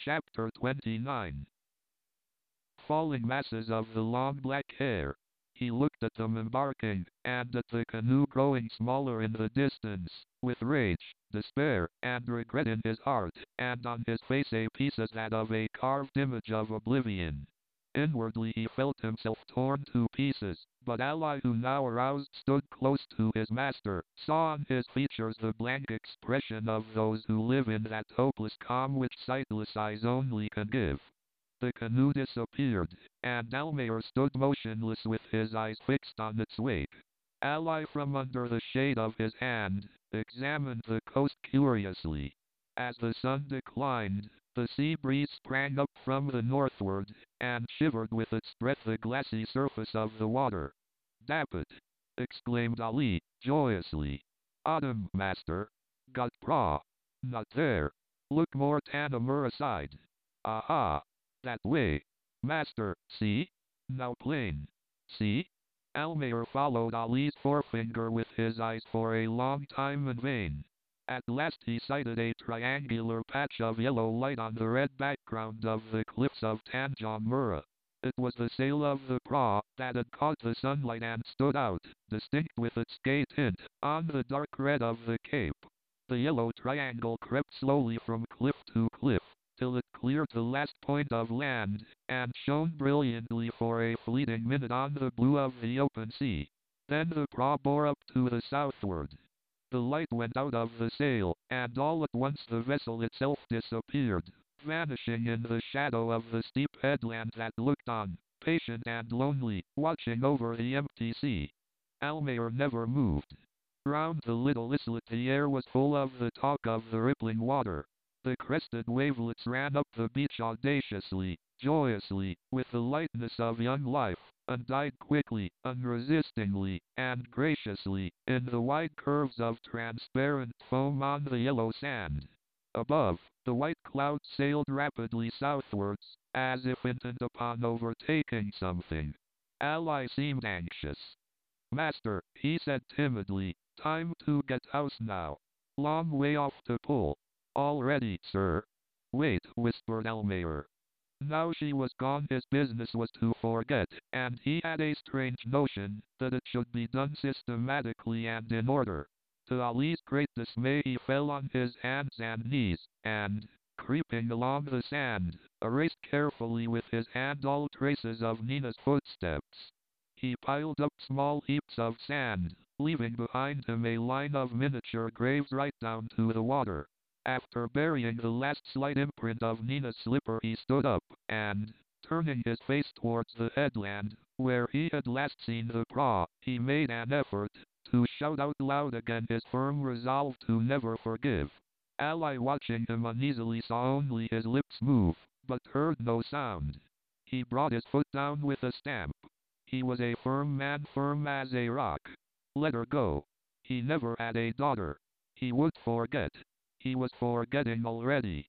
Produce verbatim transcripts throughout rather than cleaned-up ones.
Chapter twenty-nine. Falling masses of the long black hair. He looked at them embarking, and at the canoe growing smaller in the distance, with rage, despair, and regret in his heart, and on his face a piece as that of a carved image of oblivion. Inwardly he felt himself torn to pieces, but Ali, who now aroused stood close to his master, saw on his features the blank expression of those who live in that hopeless calm which sightless eyes only can give. The canoe disappeared, and Almayer stood motionless with his eyes fixed on its wake. Ali, from under the shade of his hand, examined the coast curiously. As the sun declined, the sea breeze sprang up from the northward, and shivered with its breath the glassy surface of the water. "Dapit!" exclaimed Ali, joyously. "Autumn, master. Got praw. Not there. Look more Tanamura side. Aha! That way. Master, see? Now plain. See?" Almayer followed Ali's forefinger with his eyes for a long time in vain. At last he sighted a triangular patch of yellow light on the red background of the cliffs of Tanjong Mura. It was the sail of the praw that had caught the sunlight and stood out, distinct with its gay tint, on the dark red of the cape. The yellow triangle crept slowly from cliff to cliff, till it cleared the last point of land, and shone brilliantly for a fleeting minute on the blue of the open sea. Then the praw bore up to the southward. The light went out of the sail, and all at once the vessel itself disappeared, vanishing in the shadow of the steep headland that looked on, patient and lonely, watching over the empty sea. Almayer never moved. Round the little islet the air was full of the talk of the rippling water. The crested wavelets ran up the beach audaciously, joyously, with the lightness of young life, and died quickly, unresistingly, and graciously, in the wide curves of transparent foam on the yellow sand. Above, the white clouds sailed rapidly southwards, as if intent upon overtaking something. Ali seemed anxious. "Master," he said timidly, "time to get house now. Long way off to pull." "All ready, sir." "Wait," whispered Almayer. Now she was gone his business was to forget, and he had a strange notion that it should be done systematically and in order. To Ali's great dismay he fell on his hands and knees, and, creeping along the sand, erased carefully with his hand all traces of Nina's footsteps. He piled up small heaps of sand, leaving behind him a line of miniature graves right down to the water. After burying the last slight imprint of Nina's slipper he stood up, and, turning his face towards the headland, where he had last seen the praw, he made an effort to shout out loud again his firm resolve to never forgive. Ali, watching him uneasily, saw only his lips move, but heard no sound. He brought his foot down with a stamp. He was a firm man, firm as a rock. Let her go. He never had a daughter. He would forget. He was forgetting already.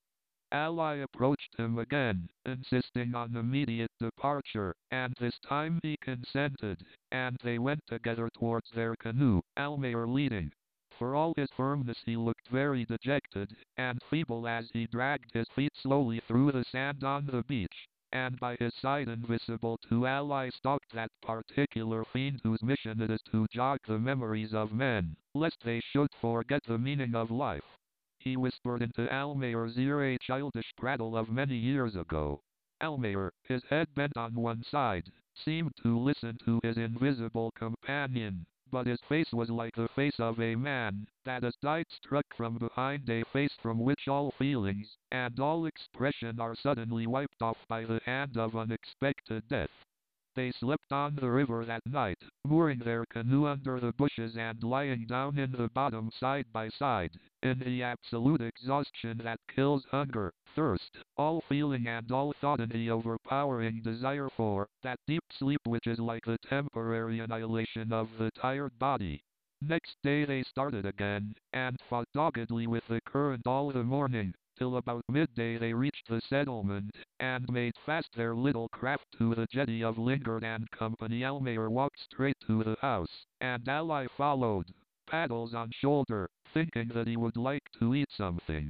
Ali approached him again, insisting on immediate departure, and this time he consented, and they went together towards their canoe, Almayer leading. For all his firmness he looked very dejected, and feeble as he dragged his feet slowly through the sand on the beach, and by his side, invisible to Ali, stalked that particular fiend whose mission it is to jog the memories of men, lest they should forget the meaning of life. He whispered into Almayer's ear a childish prattle of many years ago. Almayer, his head bent on one side, seemed to listen to his invisible companion, but his face was like the face of a man that has died, struck from behind, a face from which all feelings and all expression are suddenly wiped off by the hand of unexpected death. They slept on the river that night, mooring their canoe under the bushes and lying down in the bottom side by side, in the absolute exhaustion that kills hunger, thirst, all feeling and all thought, in the overpowering desire for that deep sleep which is like the temporary annihilation of the tired body. Next day they started again, and fought doggedly with the current all the morning, till about midday they reached the settlement, and made fast their little craft to the jetty of Lingard and Company. Almayer walked straight to the house, and Ali followed, paddles on shoulder, thinking that he would like to eat something.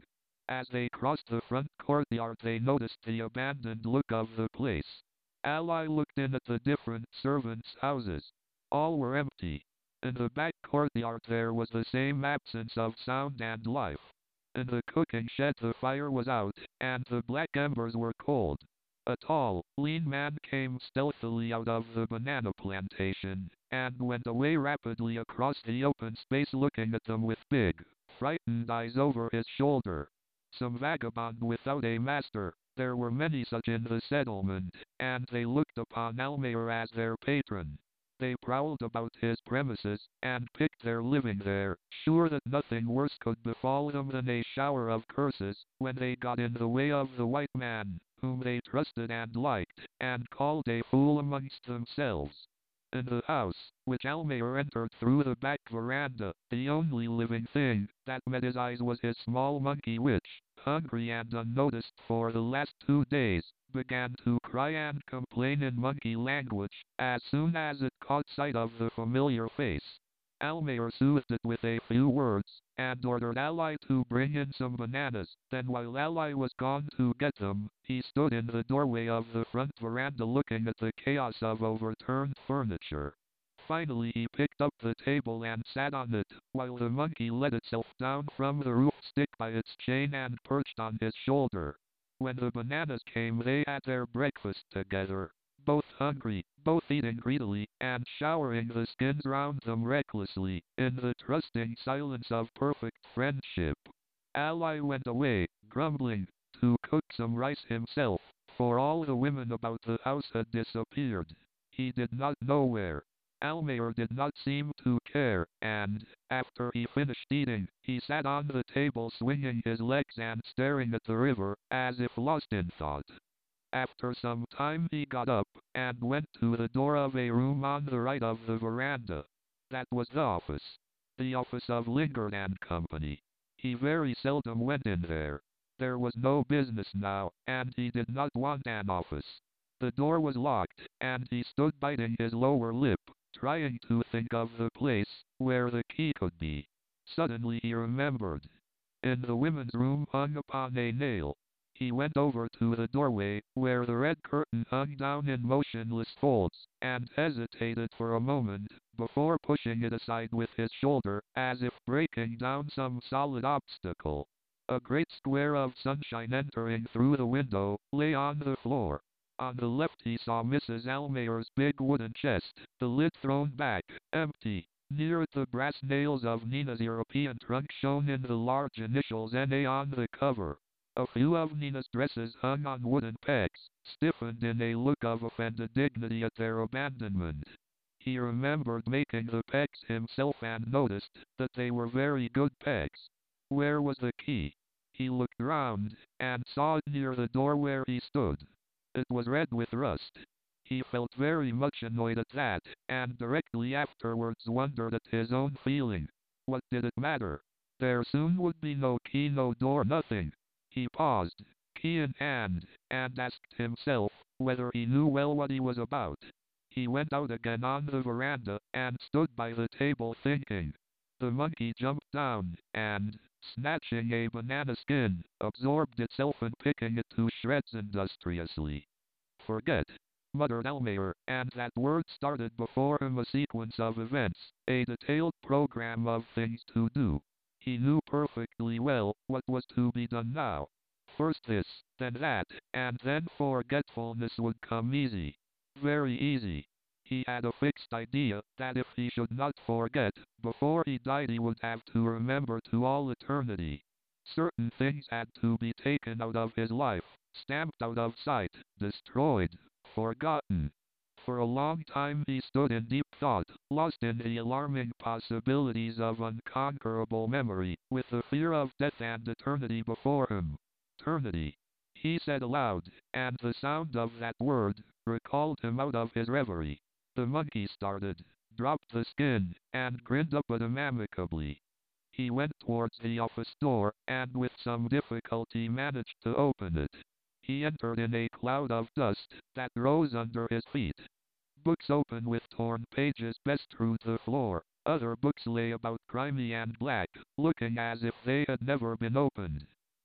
As they crossed the front courtyard they noticed the abandoned look of the place. Ally looked in at the different servants' houses. All were empty. In the back courtyard there was the same absence of sound and life. In the cooking shed the fire was out, and the black embers were cold. A tall, lean man came stealthily out of the banana plantation, and went away rapidly across the open space looking at them with big, frightened eyes over his shoulder. Some vagabond without a master. There were many such in the settlement, and they looked upon Almayer as their patron. They prowled about his premises, and picked their living there, sure that nothing worse could befall them than a shower of curses, when they got in the way of the white man, whom they trusted and liked, and called a fool amongst themselves. In the house, which Almayer entered through the back veranda, the only living thing that met his eyes was his small monkey which, hungry and unnoticed for the last two days, began to cry and complain in monkey language, as soon as it caught sight of the familiar face. Almayer soothed it with a few words, and ordered Ally to bring in some bananas. Then while Ally was gone to get them, he stood in the doorway of the front veranda looking at the chaos of overturned furniture. Finally he picked up the table and sat on it, while the monkey let itself down from the roof stick by its chain and perched on his shoulder. When the bananas came they had their breakfast together, both hungry, both eating greedily, and showering the skins round them recklessly, in the trusting silence of perfect friendship. Ally went away, grumbling, to cook some rice himself, for all the women about the house had disappeared. He did not know where. Almayer did not seem to care, and, after he finished eating, he sat on the table swinging his legs and staring at the river, as if lost in thought. After some time he got up, and went to the door of a room on the right of the veranda. That was the office. The office of Lingard and Company. He very seldom went in there. There was no business now, and he did not want an office. The door was locked, and he stood biting his lower lip, trying to think of the place where the key could be. Suddenly he remembered. In the women's room hung upon a nail. He went over to the doorway, where the red curtain hung down in motionless folds, and hesitated for a moment, before pushing it aside with his shoulder, as if breaking down some solid obstacle. A great square of sunshine entering through the window, lay on the floor. On the left he saw Missus Almayer's big wooden chest, the lid thrown back, empty. Near it the brass nails of Nina's European trunk shone in the large initials N A on the cover. A few of Nina's dresses hung on wooden pegs, stiffened in a look of offended dignity at their abandonment. He remembered making the pegs himself and noticed that they were very good pegs. Where was the key? He looked round, and saw it near the door where he stood. It was red with rust. He felt very much annoyed at that, and directly afterwards wondered at his own feeling. What did it matter? There soon would be no key, no door, nothing. He paused, key in hand, and asked himself whether he knew well what he was about. He went out again on the veranda, and stood by the table thinking. The monkey jumped down, and, snatching a banana skin, absorbed itself in picking it to shreds industriously. Forget, muttered Almayer, and that word started before him a sequence of events, a detailed program of things to do. He knew perfectly well what was to be done now. First this, then that, and then forgetfulness would come easy. Very easy. He had a fixed idea that if he should not forget, before he died he would have to remember to all eternity. Certain things had to be taken out of his life, stamped out of sight, destroyed, forgotten. For a long time he stood in deep thought, lost in the alarming possibilities of unconquerable memory, with the fear of death and eternity before him. Eternity, he said aloud, and the sound of that word recalled him out of his reverie. The monkey started, dropped the skin, and grinned up at him amicably. He went towards the office door, and with some difficulty managed to open it. He entered in a cloud of dust that rose under his feet. Books open with torn pages bestrewed the floor. Other books lay about grimy and black, looking as if they had never been opened.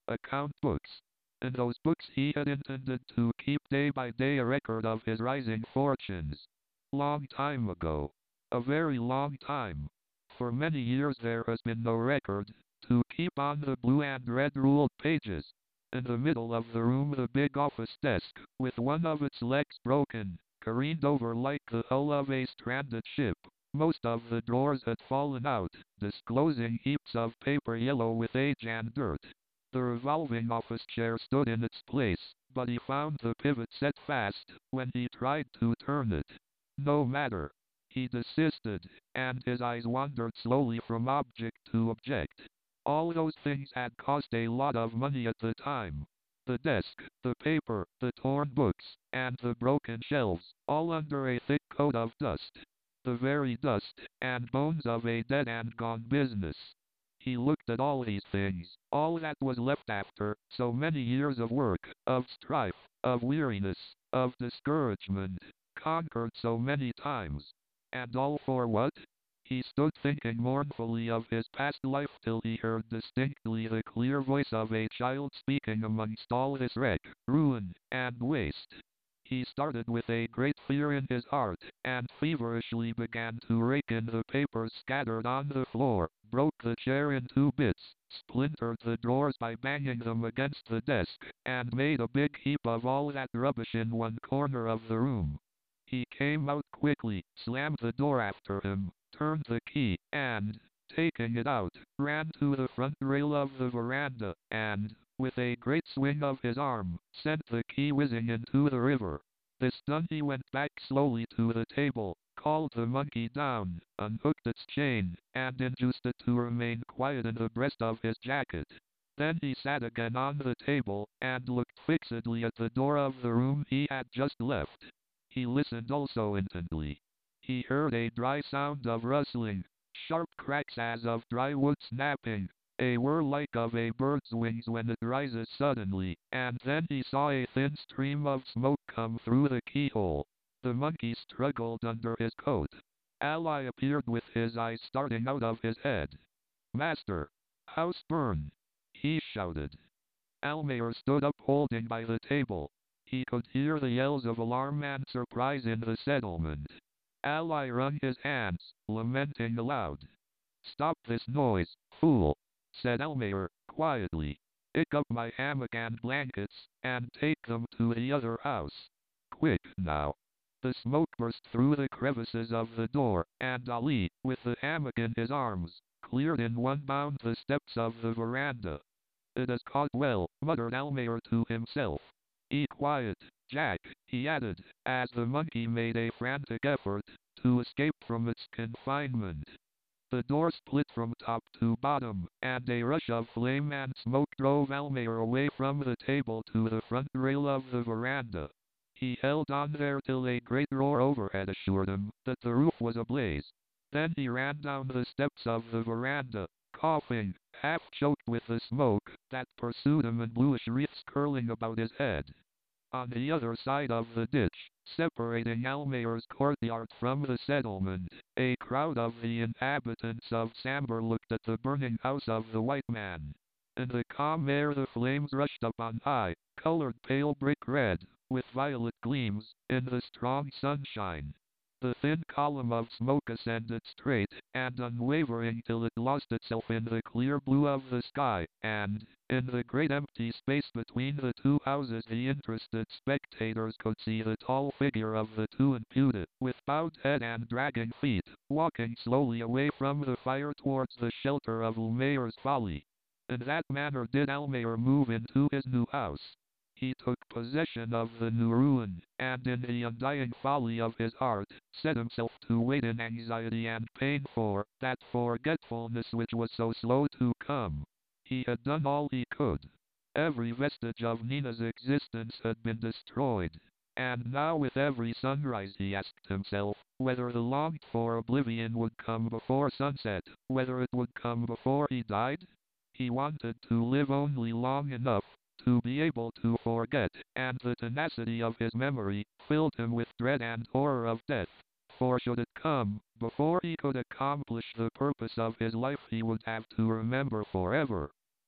account books. In those books he had intended to keep day by day a record of his rising fortunes. Long time ago. A very long time. For many years there has been no record to keep on the blue and red ruled pages. In the middle of the room the big office desk, with one of its legs broken, careened over like the hull of a stranded ship. Most of the drawers had fallen out, disclosing heaps of paper yellow with age and dirt. The revolving office chair stood in its place, but he found the pivot set fast when he tried to turn it. No matter. He desisted, and his eyes wandered slowly from object to object. All those things had cost a lot of money at the time. The desk, the paper, the torn books, and the broken shelves, all under a thick coat of dust. The very dust and bones of a dead and gone business. He looked at all these things, all that was left after so many years of work, of strife, of weariness, of discouragement, conquered so many times. And all for what? He stood thinking mournfully of his past life till he heard distinctly the clear voice of a child speaking amongst all this wreck, ruin, and waste. He started with a great fear in his heart, and feverishly began to rake in the papers scattered on the floor, broke the chair in two bits, splintered the drawers by banging them against the desk, and made a big heap of all that rubbish in one corner of the room. He came out quickly, slammed the door after him, turned the key, and, taking it out, ran to the front rail of the veranda, and, with a great swing of his arm, sent the key whizzing into the river. This done he went back slowly to the table, called the monkey down, unhooked its chain, and induced it to remain quiet in the breast of his jacket. Then he sat again on the table, and looked fixedly at the door of the room he had just left. He listened also intently. He heard a dry sound of rustling, sharp cracks as of dry wood snapping, a whir like of a bird's wings when it rises suddenly, and then he saw a thin stream of smoke come through the keyhole. The monkey struggled under his coat. Ally appeared with his eyes starting out of his head. "Master! House burn!" he shouted. Almayer stood up holding by the table. He could hear the yells of alarm and surprise in the settlement. Ally wrung his hands, lamenting aloud. "Stop this noise, fool," said Almayer, quietly. "Pick up my hammock and blankets, and take them to the other house. Quick, now." The smoke burst through the crevices of the door, and Ali, with the hammock in his arms, cleared in one bound the steps of the veranda. "It has caught well," muttered Almayer to himself. "Be quiet, Jack," he added, as the monkey made a frantic effort to escape from its confinement. The door split from top to bottom, and a rush of flame and smoke drove Almayer away from the table to the front rail of the veranda. He held on there till a great roar overhead assured him that the roof was ablaze. Then he ran down the steps of the veranda, coughing, half choked with the smoke that pursued him in bluish wreaths curling about his head. On the other side of the ditch, separating Almayer's courtyard from the settlement, a crowd of the inhabitants of Samber looked at the burning house of the white man. In the calm air the flames rushed up on high, colored pale brick red, with violet gleams, in the strong sunshine. The thin column of smoke ascended straight and unwavering till it lost itself in the clear blue of the sky, and, in the great empty space between the two houses the interested spectators could see the tall figure of the two imputed, with bowed head and dragging feet, walking slowly away from the fire towards the shelter of Almayer's Folly. In that manner did Almayer move into his new house. He took possession of the new ruin, and in the undying folly of his heart, set himself to wait in anxiety and pain for that forgetfulness which was so slow to come. He had done all he could. Every vestige of Nina's existence had been destroyed. And now with every sunrise he asked himself whether the longed-for oblivion would come before sunset, whether it would come before he died. He wanted to live only long enough to be able to forget, and the tenacity of his memory filled him with dread and horror of death. For should it come, before he could accomplish the purpose of his life he would have to remember forever.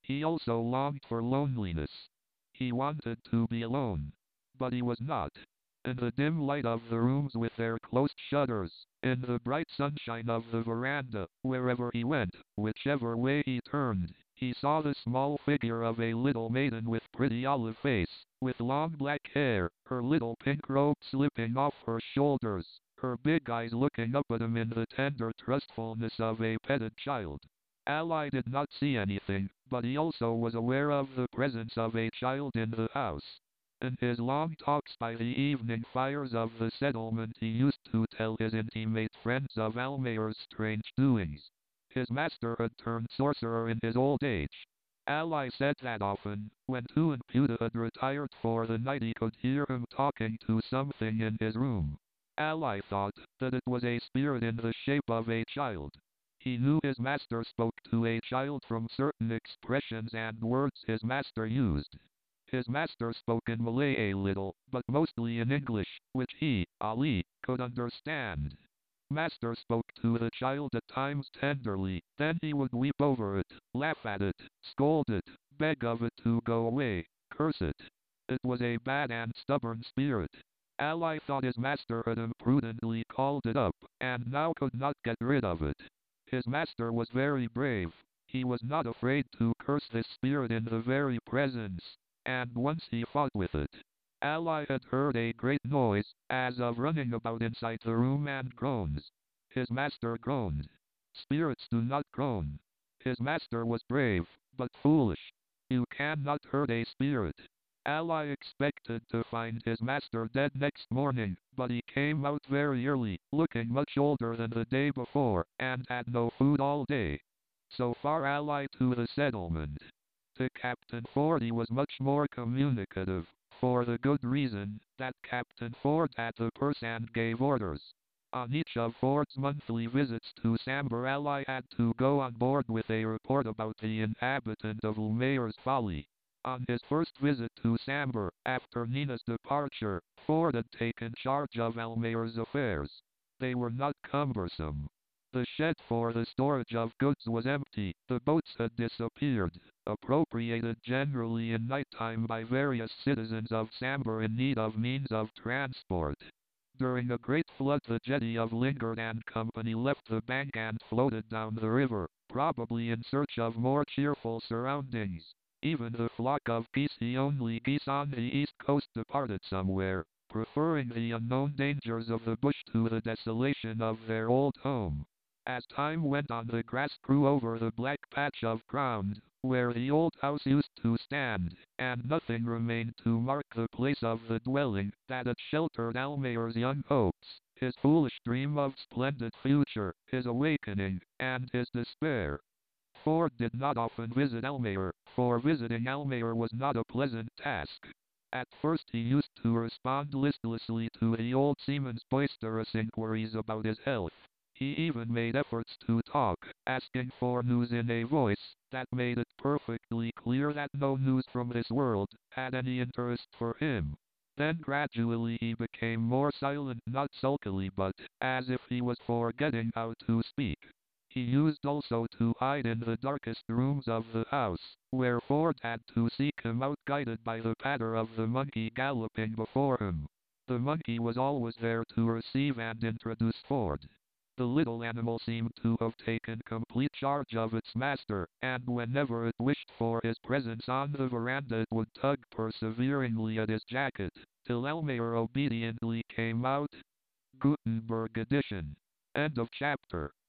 He also longed for loneliness. He wanted to be alone. But he was not. In the dim light of the rooms with their closed shutters, in the bright sunshine of the veranda, wherever he went, whichever way he turned, he saw the small figure of a little maiden with pretty olive face, with long black hair, her little pink robe slipping off her shoulders, her big eyes looking up at him in the tender trustfulness of a petted child. Ally did not see anything, but he also was aware of the presence of a child in the house. In his long talks by the evening fires of the settlement he used to tell his intimate friends of Almayer's strange doings. His master had turned sorcerer in his old age. Ally said that often, when Tuan Puda had retired for the night, he could hear him talking to something in his room. Ally thought that it was a spirit in the shape of a child. He knew his master spoke to a child from certain expressions and words his master used. His master spoke in Malay a little, but mostly in English, which he, Ali, could understand. Master spoke to the child at times tenderly, then he would weep over it, laugh at it, scold it, beg of it to go away, curse it. It was a bad and stubborn spirit. Ally thought his master had imprudently called it up, and now could not get rid of it. His master was very brave. He was not afraid to curse this spirit in the very presence, and once he fought with it. Ally had heard a great noise, as of running about inside the room, and groans. His master groaned. Spirits do not groan. His master was brave, but foolish. You cannot hurt a spirit. Ally expected to find his master dead next morning, but he came out very early, looking much older than the day before, and had no food all day. So far Ally to the settlement. To Captain Ford he was much more communicative, for the good reason that Captain Ford had the purse and gave orders. On each of Ford's monthly visits to Sambor, Ally had to go on board with a report about the inhabitant of Almayer's Folly. On his first visit to Sambor, after Nina's departure, Ford had taken charge of Almayer's affairs. They were not cumbersome. The shed for the storage of goods was empty, the boats had disappeared, appropriated generally in nighttime by various citizens of Sambor in need of means of transport. During a great flood the jetty of Lingard and Company left the bank and floated down the river, probably in search of more cheerful surroundings. Even the flock of peace-only geese on the east coast departed somewhere, preferring the unknown dangers of the bush to the desolation of their old home. As time went on the grass grew over the black patch of ground, where the old house used to stand, and nothing remained to mark the place of the dwelling that had sheltered Almayer's young hopes, his foolish dream of splendid future, his awakening, and his despair. Ford did not often visit Almayer, for visiting Almayer was not a pleasant task. At first he used to respond listlessly to the old seaman's boisterous inquiries about his health. He even made efforts to talk, asking for news in a voice that made it perfectly clear that no news from this world had any interest for him. Then gradually he became more silent, not sulkily but as if he was forgetting how to speak. He used also to hide in the darkest rooms of the house, where Ford had to seek him out, guided by the patter of the monkey galloping before him. The monkey was always there to receive and introduce Ford. The little animal seemed to have taken complete charge of its master, and whenever it wished for his presence on the veranda it would tug perseveringly at his jacket, till Almayer obediently came out. Gutenberg edition. End of chapter.